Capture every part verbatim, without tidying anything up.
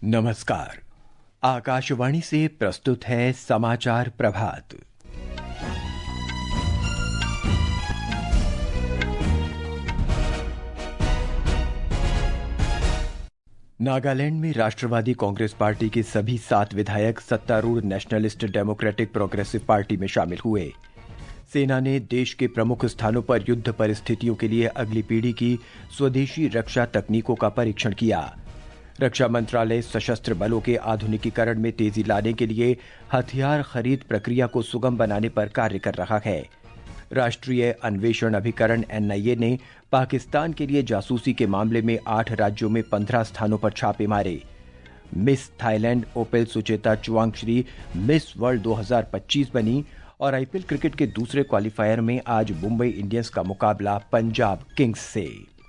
नमस्कार। आकाशवाणी से प्रस्तुत है समाचार प्रभात। नागालैंड में राष्ट्रवादी कांग्रेस पार्टी के सभी सात विधायक सत्तारूढ़ नेशनलिस्ट डेमोक्रेटिक प्रोग्रेसिव पार्टी में शामिल हुए। सेना ने देश के प्रमुख स्थानों पर युद्ध परिस्थितियों के लिए अगली पीढ़ी की स्वदेशी रक्षा तकनीकों का परीक्षण किया। रक्षा मंत्रालय सशस्त्र बलों के आधुनिकीकरण में तेजी लाने के लिए हथियार खरीद प्रक्रिया को सुगम बनाने पर कार्य कर रहा है। राष्ट्रीय अन्वेषण अभिकरण एन आई ए ने पाकिस्तान के लिए जासूसी के मामले में आठ राज्यों में पंद्रह स्थानों पर छापे मारे। Miss Thailand Opal Suchata Chuangsri Miss World दो हज़ार पच्चीस बनी और आई पी एल क्रिकेट के दूसरे क्वालीफायर में आज मुंबई इंडियंस का मुकाबला पंजाब किंग्स से।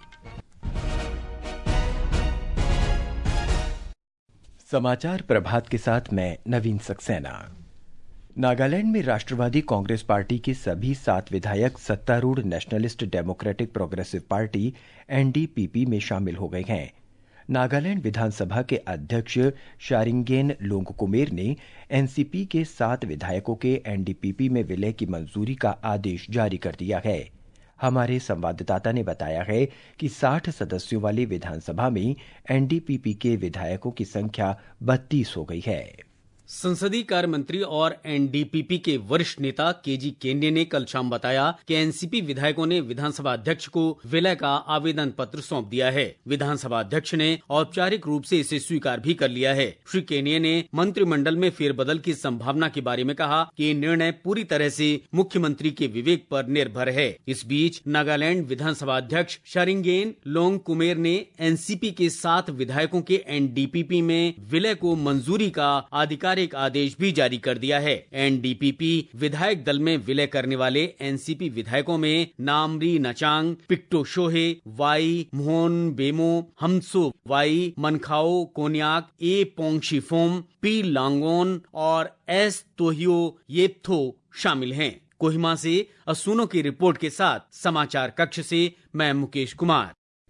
समाचार प्रभात के साथ मैं नवीन सक्सेना। नागालैंड में राष्ट्रवादी कांग्रेस पार्टी के सभी सात विधायक सत्तारूढ़ Nationalist Democratic Progressive Party N D P P में शामिल हो गए हैं। नागालैंड विधानसभा के अध्यक्ष शारिंगेन लोंगकुमेर ने एन सी पी के सात विधायकों के एन डी पी पी में विलय की मंजूरी का आदेश जारी कर दिया है। हमारे संवाददाता ने बताया है कि साठ सदस्यों वाली विधानसभा में एन डी पी पी के विधायकों की संख्या बत्तीस हो गई है। संसदीय कार्य मंत्री और एन डी पी पी के वरिष्ठ नेता के जी केन्डे ने कल शाम बताया कि एन सी पी विधायकों ने विधानसभा अध्यक्ष को विलय का आवेदन पत्र सौंप दिया है। विधानसभा अध्यक्ष ने औपचारिक रूप से इसे स्वीकार भी कर लिया है। श्री केन्डे ने मंत्रिमंडल में फेरबदल की संभावना के बारे में कहा कि ये निर्णय पूरी तरह से मुख्यमंत्री के विवेक पर निर्भर है। इस बीच नागालैंड विधानसभा अध्यक्ष शारिंगेन लोंगकुमेर ने एन सी पी के सात विधायकों के एन डी पी पी में विलय को मंजूरी का आधिकारिक एक आदेश भी जारी कर दिया है। एन डी पी पी विधायक दल में विलय करने वाले एन सी पी विधायकों में Namri Nchang, Picto Shohe, Y Mohan Bemo, Hamso Y, Mankhao Konyak, A Pongshiphom, P Longon और एस तोहियो येप्थो शामिल हैं। कोहिमा से असुनो की रिपोर्ट के साथ समाचार कक्ष से मैं मुकेश कुमार।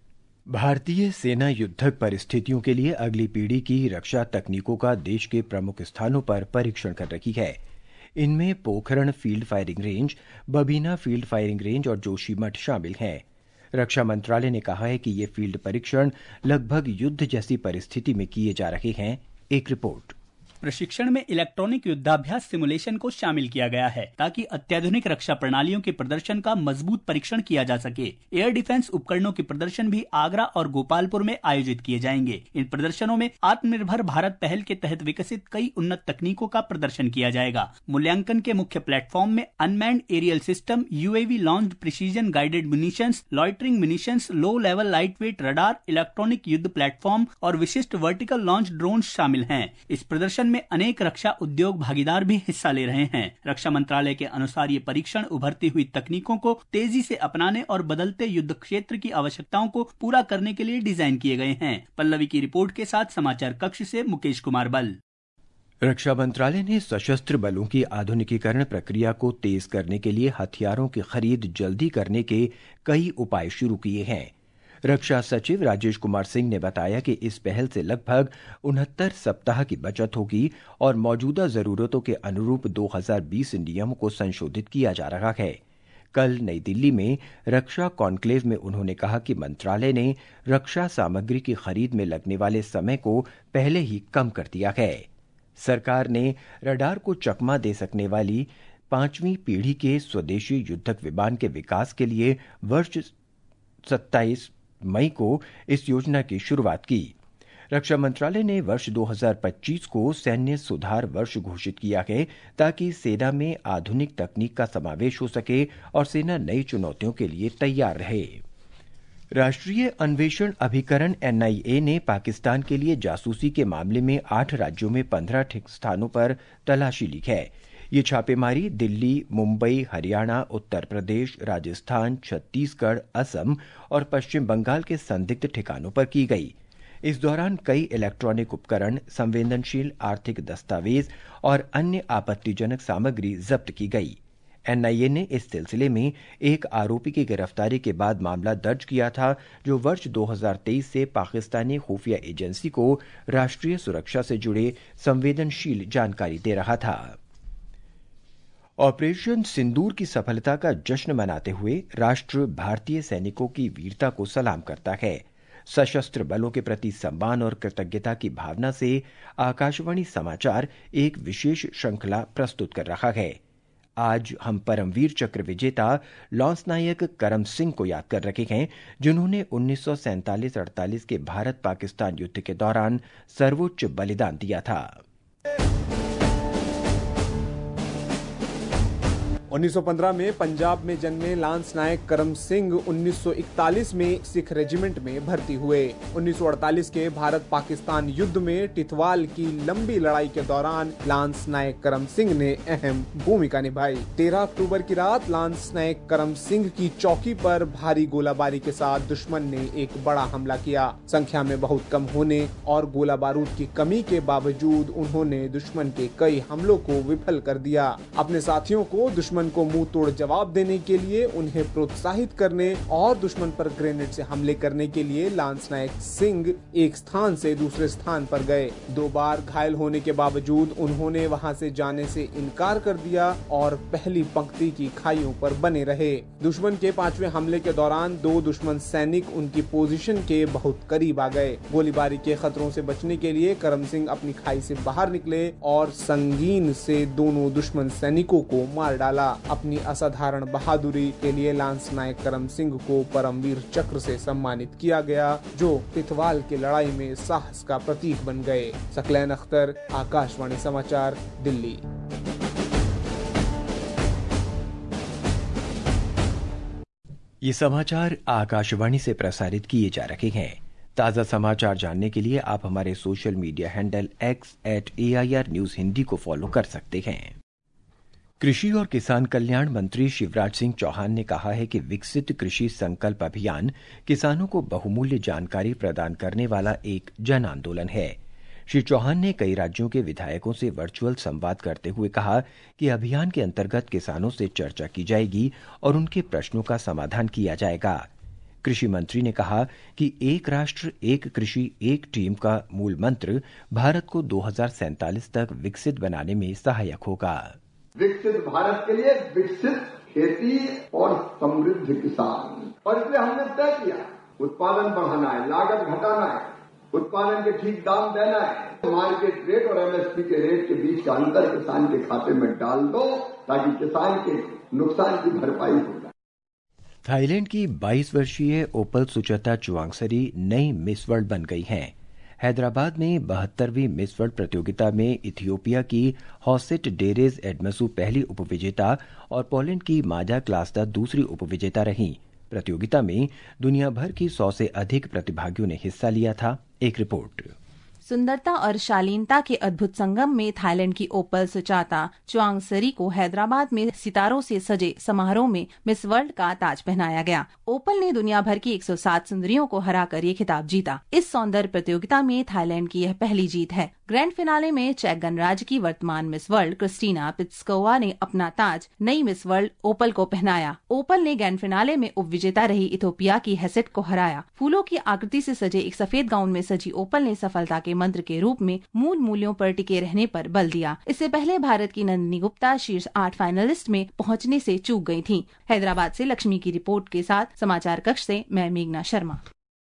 भारतीय सेना युद्धक परिस्थितियों के लिए अगली पीढ़ी की रक्षा तकनीकों का देश के प्रमुख स्थानों पर परीक्षण कर रही है। इनमें Pokhran field firing range, Babina field firing range और जोशीमठ शामिल हैं। रक्षा मंत्रालय ने कहा है कि ये फील्ड परीक्षण लगभग युद्ध जैसी परिस्थिति में किए जा रहे हैं। एक रिपोर्ट। प्रशिक्षण में इलेक्ट्रॉनिक युद्धाभ्यास सिमुलेशन को शामिल किया गया है ताकि अत्याधुनिक रक्षा प्रणालियों के प्रदर्शन का मजबूत परीक्षण किया जा सके। एयर डिफेंस उपकरणों के प्रदर्शन भी आगरा और गोपालपुर में आयोजित किए जाएंगे। इन प्रदर्शनों में आत्मनिर्भर भारत पहल के तहत विकसित कई उन्नत तकनीकों का प्रदर्शन किया जाएगा। मूल्यांकन के मुख्य प्लेटफॉर्म में unmanned aerial system, U A V launched precision guided munitions, loitering munitions, low level light weight radar, electronic युद्ध प्लेटफॉर्म और विशिष्ट वर्टिकल लॉन्च ड्रोन शामिल हैं। इस प्रदर्शन में अनेक रक्षा उद्योग भागीदार भी हिस्सा ले रहे हैं। रक्षा मंत्रालय के अनुसार ये परीक्षण उभरती हुई तकनीकों को तेजी से अपनाने और बदलते युद्ध क्षेत्र की आवश्यकताओं को पूरा करने के लिए डिजाइन किए गए हैं। पल्लवी की रिपोर्ट के साथ समाचार कक्ष से मुकेश कुमार बल। रक्षा मंत्रालय ने सशस्त्र बलों की आधुनिकीकरण प्रक्रिया को तेज करने के लिए हथियारों की खरीद जल्दी करने के कई उपाय शुरू किए हैं। रक्षा सचिव राजेश कुमार सिंह ने बताया कि इस पहल से लगभग उनहत्तर सप्ताह की बचत होगी और मौजूदा जरूरतों के अनुरूप दो हज़ार बीस नियमों को संशोधित किया जा रहा है। कल नई दिल्ली में रक्षा कॉन्क्लेव में उन्होंने कहा कि मंत्रालय ने रक्षा सामग्री की खरीद में लगने वाले समय को पहले ही कम कर दिया है। सरकार ने रडार को चकमा दे सकने वाली पांचवीं पीढ़ी के स्वदेशी युद्धक विमान के विकास के लिए वर्ष सत्ताईस मई को इस योजना की शुरुआत की। रक्षा मंत्रालय ने वर्ष दो हज़ार पच्चीस को सैन्य सुधार वर्ष घोषित किया है ताकि सेना में आधुनिक तकनीक का समावेश हो सके और सेना नई चुनौतियों के लिए तैयार रहे। राष्ट्रीय अन्वेषण अभिकरण एन आई ए ने पाकिस्तान के लिए जासूसी के मामले में आठ राज्यों में पंद्रह स्थानों पर तलाशी ली है। ये छापेमारी दिल्ली, मुंबई, हरियाणा, उत्तर प्रदेश, राजस्थान, छत्तीसगढ़, असम और पश्चिम बंगाल के संदिग्ध ठिकानों पर की गई। इस दौरान कई इलेक्ट्रॉनिक उपकरण, संवेदनशील आर्थिक दस्तावेज और अन्य आपत्तिजनक सामग्री जब्त की गई। एन आई ए ने इस सिलसिले में एक आरोपी की गिरफ्तारी के बाद मामला दर्ज किया था, जो वर्ष दो हज़ार तेईस से पाकिस्तानी खुफिया एजेंसी को राष्ट्रीय सुरक्षा से जुड़े संवेदनशील जानकारी दे रहा था। ऑपरेशन सिंदूर की सफलता का जश्न मनाते हुए राष्ट्र भारतीय सैनिकों की वीरता को सलाम करता है। सशस्त्र बलों के प्रति सम्मान और कृतज्ञता की भावना से आकाशवाणी समाचार एक विशेष श्रृंखला प्रस्तुत कर रहा है। आज हम परमवीर चक्र विजेता लॉन्स नायक करम सिंह को याद कर रहे हैं, जिन्होंने उन्नीस सौ सैंतालीस अड़तालीस के भारत पाकिस्तान युद्ध के दौरान सर्वोच्च बलिदान दिया था। उन्नीस सौ पंद्रह में पंजाब में जन्मे लांस नायक करम सिंह उन्नीस सौ इकतालीस में सिख रेजिमेंट में भर्ती हुए। उन्नीस सौ अड़तालीस के भारत पाकिस्तान युद्ध में टिथवाल की लंबी लड़ाई के दौरान लांस नायक करम सिंह ने अहम भूमिका निभाई। तेरह अक्टूबर की रात लांस नायक करम सिंह की चौकी पर भारी गोलाबारी के साथ दुश्मन ने एक बड़ा हमला किया। संख्या में बहुत कम होने और गोला बारूद की कमी के बावजूद उन्होंने दुश्मन के कई हमलों को विफल कर दिया। अपने साथियों को दुश्मन को मुंह तोड़ जवाब देने के लिए, उन्हें प्रोत्साहित करने और दुश्मन पर ग्रेनेड से हमले करने के लिए लांस नायक सिंह एक स्थान से दूसरे स्थान पर गए। दो बार घायल होने के बावजूद उन्होंने वहां से जाने से इनकार कर दिया और पहली पंक्ति की खाइयों पर बने रहे। दुश्मन के पांचवें हमले के दौरान दो दुश्मन सैनिक उनकी पोजीशन के बहुत करीब आ गए। गोलीबारी के खतरों से बचने के लिए करम सिंह अपनी खाई से बाहर निकले और संगीन से दोनों दुश्मन सैनिकों को मार डाला। अपनी असाधारण बहादुरी के लिए लांस नायक करम सिंह को परमवीर चक्र से सम्मानित किया गया, जो तिथवाल की लड़ाई में साहस का प्रतीक बन गए। सकलैन अख्तर, आकाशवाणी समाचार, दिल्ली। ये समाचार आकाशवाणी से प्रसारित किए जा रहे हैं। ताज़ा समाचार जानने के लिए आप हमारे social media handle X at A I R news Hindi को फॉलो कर सकते हैं। कृषि और किसान कल्याण मंत्री शिवराज सिंह चौहान ने कहा है कि विकसित कृषि संकल्प अभियान किसानों को बहुमूल्य जानकारी प्रदान करने वाला एक जन आंदोलन है। श्री चौहान ने कई राज्यों के विधायकों से वर्चुअल संवाद करते हुए कहा कि अभियान के अंतर्गत किसानों से चर्चा की जाएगी और उनके प्रश्नों का समाधान किया जाएगा। कृषि मंत्री ने कहा कि एक राष्ट्र एक कृषि एक टीम का मूल मंत्र भारत को दो हज़ार सैंतालीस तक विकसित बनाने में सहायक होगा। विकसित भारत के लिए विकसित खेती और समृद्ध किसान, और इसलिए हमने तय किया उत्पादन बढ़ाना है, लागत घटाना है, उत्पादन के ठीक दाम देना है, मार्केट रेट और एम एस पी के रेट के बीच का अंतर किसान के खाते में डाल दो ताकि किसान के नुकसान की भरपाई हो जाए। थाईलैंड की बाईस वर्षीय ओपल सुचेता चुवांगसरी नई मिस वर्ल्ड बन गई हैं। हैदराबाद में बहत्तरवीं मिस वर्ल्ड प्रतियोगिता में इथियोपिया की हॉसेट डेरेज एडमसू पहली उपविजेता और पोलैंड की माजा क्लास्टा दूसरी उपविजेता रहीं। प्रतियोगिता में दुनिया भर की सौ से अधिक प्रतिभागियों ने हिस्सा लिया था। एक रिपोर्ट। सुंदरता और शालीनता के अद्भुत संगम में थाईलैंड की ओपल सुचाता चुवांगसरी को हैदराबाद में सितारों से सजे समारोह में मिस वर्ल्ड का ताज पहनाया गया। ओपल ने दुनिया भर की एक सौ सात सुंदरियों को हराकर ये खिताब जीता। इस सौंदर्य प्रतियोगिता में थाईलैंड की यह पहली जीत है। ग्रैंड फिनाले में चेक गणराज्य की वर्तमान मिस वर्ल्ड क्रिस्टीना पित्स्कोवा ने अपना ताज नई मिस वर्ल्ड ओपल को पहनाया। ओपल ने ग्रैंड फिनाले में उपविजेता रही इथियोपिया की हेसेट को हराया। फूलों की आकृति से सजे एक सफेद गाउन में सजी ओपल ने सफलता के मंत्र के रूप में मूल मूल्यों पर टिके रहने पर बल दिया। इससे पहले भारत की नंदिनी गुप्ता शीर्ष आठ फाइनलिस्ट में पहुंचने से चूक गई थीं। हैदराबाद से लक्ष्मी की रिपोर्ट के साथ समाचार कक्ष से मैं मेघना शर्मा।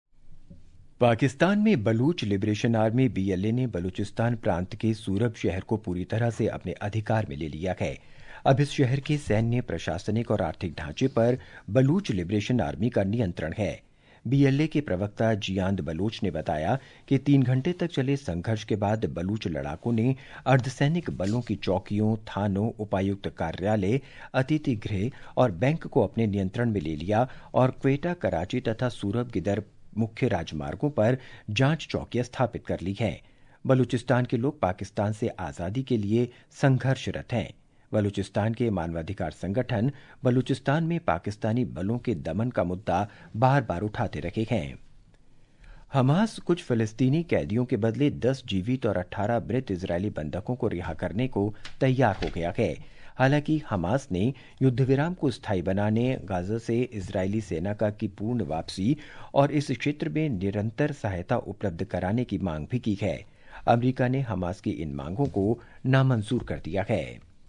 पाकिस्तान में Baloch liberation army B L A ने बलूचिस्तान प्रांत के सूरब शहर को पूरी तरह से अपने अधिकार में ले लिया है। अब इस शहर के सैन्य, प्रशासनिक और आर्थिक ढांचे पर बलूच लिबरेशन आर्मी का नियंत्रण है। बी एल ए के प्रवक्ता जियांद बलोच ने बताया कि तीन घंटे तक चले संघर्ष के बाद बलूच लड़ाकों ने अर्धसैनिक बलों की चौकियों, थानों, उपायुक्त कार्यालय, अतिथि गृह और बैंक को अपने नियंत्रण में ले लिया और क्वेटा, कराची तथा सूरब गिदर मुख्य राजमार्गों पर जांच चौकियां स्थापित कर ली हैं। बलूचिस्तान के लोग पाकिस्तान से आजादी के लिए संघर्षरत हैं। बलूचिस्तान के मानवाधिकार संगठन बलूचिस्तान में पाकिस्तानी बलों के दमन का मुद्दा बार बार उठाते रहे हैं। हमास कुछ फिलिस्तीनी कैदियों के बदले दस जीवित और अठारह मृत इजरायली बंधकों को रिहा करने को तैयार हो गया है। हालांकि हमास ने युद्ध विराम को स्थायी बनाने, गाजा से इजरायली सेना का की पूर्ण वापसी और इस क्षेत्र में निरंतर सहायता उपलब्ध कराने की मांग भी की है। अमेरिका ने हमास की इन मांगों को नामंजूर कर दिया है।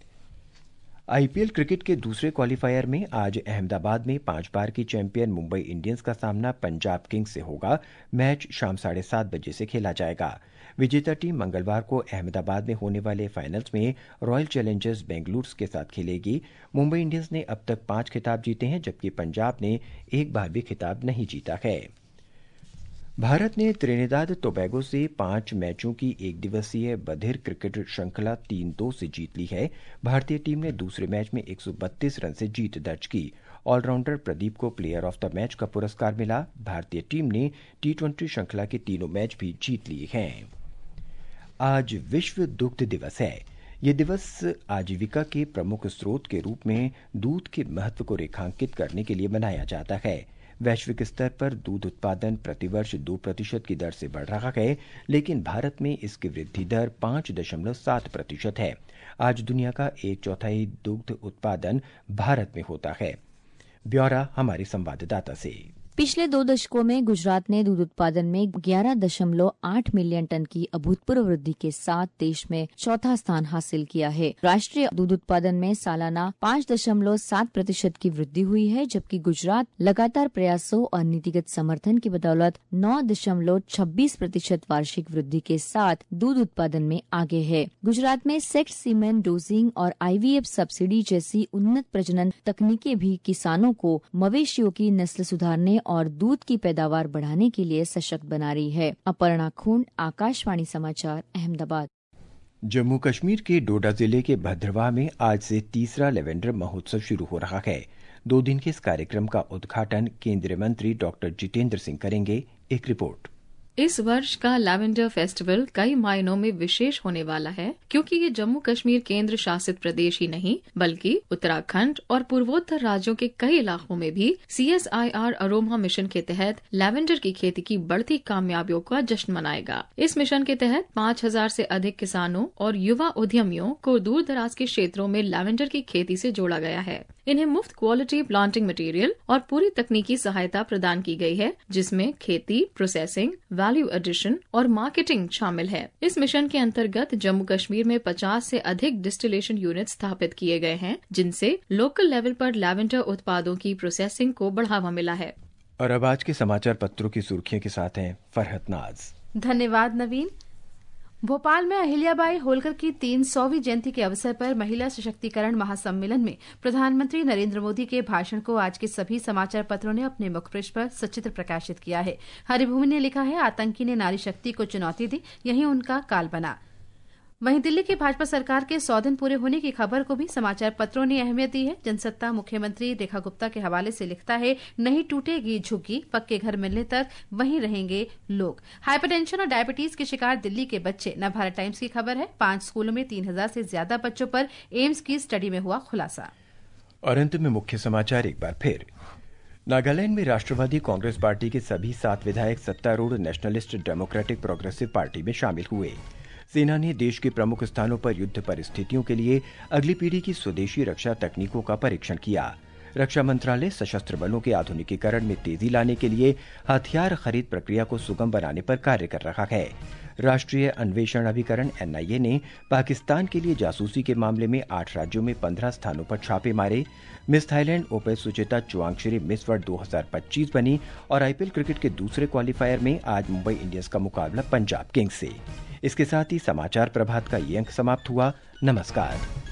आईपीएल क्रिकेट के दूसरे क्वालिफायर में आज अहमदाबाद में पांच बार की चैंपियन मुंबई इंडियंस का सामना पंजाब किंग्स से होगा। मैच शाम साढ़े सात बजे से खेला जाएगा। विजेता टीम मंगलवार को अहमदाबाद में होने वाले फाइनल्स में रॉयल चैलेंजर्स बेंगलुरु के साथ खेलेगी। मुंबई इंडियंस ने अब तक पांच खिताब जीते हैं, जबकि पंजाब ने एक बार भी खिताब नहीं जीता है। भारत ने त्रिनिदाद टोबैगो से पांच मैचों की एक दिवसीय बधिर क्रिकेट श्रृंखला तीन दो से जीत ली है। भारतीय टीम ने दूसरे मैच में एक सौ बत्तीस रन से जीत दर्ज की। ऑलराउंडर प्रदीप को प्लेयर ऑफ द मैच का पुरस्कार मिला। भारतीय टीम ने टी ट्वेंटी श्रृंखला के तीनों मैच भी जीत लिए हैं। आज विश्व दुग्ध दिवस है। ये दिवस आजीविका के प्रमुख स्रोत के रूप में दूध के महत्व को रेखांकित करने के लिए मनाया जाता है। वैश्विक स्तर पर दूध उत्पादन प्रतिवर्ष दो प्रतिशत की दर से बढ़ रहा है, लेकिन भारत में इसकी वृद्धि दर पांच दशमलव सात प्रतिशत है। आज दुनिया का एक चौथाई दुग्ध उत्पादन भारत में होता है। ब्यौरा हमारे संवाददाता से। पिछले दो दशकों में गुजरात ने दूध उत्पादन में ग्यारह दशमलव आठ मिलियन टन की अभूतपूर्व वृद्धि के साथ देश में चौथा स्थान हासिल किया है। राष्ट्रीय दूध उत्पादन में सालाना पाँच दशमलव सात प्रतिशत की वृद्धि हुई है, जबकि गुजरात लगातार प्रयासों और नीतिगत समर्थन की बदौलत नौ दशमलव छब्बीस प्रतिशत वार्षिक वृद्धि के साथ दूध उत्पादन में आगे है। गुजरात में सेक्स सीमेन डोजिंग और आईवीएफ सब्सिडी जैसी उन्नत प्रजनन तकनीकें भी किसानों को मवेशियों की नस्ल सुधारने और दूध की पैदावार बढ़ाने के लिए सशक्त बना रही है। अपर्णा खूंड, आकाशवाणी समाचार, अहमदाबाद। जम्मू कश्मीर के डोडा जिले के भद्रवाह में आज से तीसरा लेवेंडर महोत्सव शुरू हो रहा है। दो दिन के इस कार्यक्रम का उद्घाटन केंद्रीय मंत्री डॉक्टर जितेंद्र सिंह करेंगे। एक रिपोर्ट। इस वर्ष का लैवेंडर फेस्टिवल कई मायनों में विशेष होने वाला है, क्योंकि ये जम्मू कश्मीर केंद्र शासित प्रदेश ही नहीं बल्कि उत्तराखंड और पूर्वोत्तर राज्यों के कई इलाकों में भी सीएसआईआर अरोमा मिशन के तहत लैवेंडर की खेती की बढ़ती कामयाबियों का जश्न मनाएगा। इस मिशन के तहत पाँच हजार से अधिक किसानों और युवा उद्यमियों को दूर दराज के क्षेत्रों में लैवेंडर की खेती से जोड़ा गया है। इन्हें मुफ्त क्वालिटी प्लांटिंग मटेरियल और पूरी तकनीकी सहायता प्रदान की गई है, जिसमें खेती, प्रोसेसिंग, वैल्यू एडिशन और मार्केटिंग शामिल है। इस मिशन के अंतर्गत जम्मू कश्मीर में पचास से अधिक डिस्टिलेशन यूनिट स्थापित किए गए हैं, जिनसे लोकल लेवल पर लैवेंडर उत्पादों की प्रोसेसिंग को बढ़ावा मिला है। और अब आज के समाचार पत्रों की सुर्खियों के साथ हैं फरहत नाज। धन्यवाद नवीन। भोपाल में अहिल्याबाई होलकर की तीन सौवीं जयंती के अवसर पर महिला सशक्तिकरण महासम्मेलन में प्रधानमंत्री नरेंद्र मोदी के भाषण को आज के सभी समाचार पत्रों ने अपने मुखपृष्ठ पर सचित्र प्रकाशित किया है। हरिभूमि ने लिखा है, आतंकी ने नारी शक्ति को चुनौती दी, यही उनका काल बना। वहीं दिल्ली की भाजपा सरकार के सौ दिन पूरे होने की खबर को भी समाचार पत्रों ने अहमियत दी है। जनसत्ता मुख्यमंत्री रेखा गुप्ता के हवाले से लिखता है, नहीं टूटेगी झुग्गी, पक्के घर मिलने तक वहीं रहेंगे लोग। हाइपरटेंशन और डायबिटीज के शिकार दिल्ली के बच्चे। नवभारत टाइम्स की खबर है, पांच स्कूलों में तीन हजार से ज्यादा बच्चों पर एम्स की स्टडी में हुआ खुलासा। और अंत में मुख्य समाचार एक बार फिर। नागालैंड में राष्ट्रवादी कांग्रेस पार्टी के सभी सात विधायक सत्तारूढ़ नेशनलिस्ट डेमोक्रेटिक प्रोग्रेसिव पार्टी में शामिल हुए। सेना ने देश के प्रमुख स्थानों पर युद्ध परिस्थितियों के लिए अगली पीढ़ी की स्वदेशी रक्षा तकनीकों का परीक्षण किया। रक्षा मंत्रालय सशस्त्र बलों के आधुनिकीकरण में तेजी लाने के लिए हथियार खरीद प्रक्रिया को सुगम बनाने पर कार्य कर रहा है। राष्ट्रीय अन्वेषण अभिकरण एनआईए ने पाकिस्तान के लिए जासूसी के मामले में आठ राज्यों में पंद्रह स्थानों पर छापे मारे। Miss Thailand open Suchata Chuangsri Miss World दो हजार पच्चीस बनी। और आईपीएल क्रिकेट के दूसरे क्वालिफायर में आज मुंबई इंडियंस का मुकाबला पंजाब किंग्स से। इसके साथ ही समाचार प्रभात का ये अंक समाप्त हुआ। नमस्कार।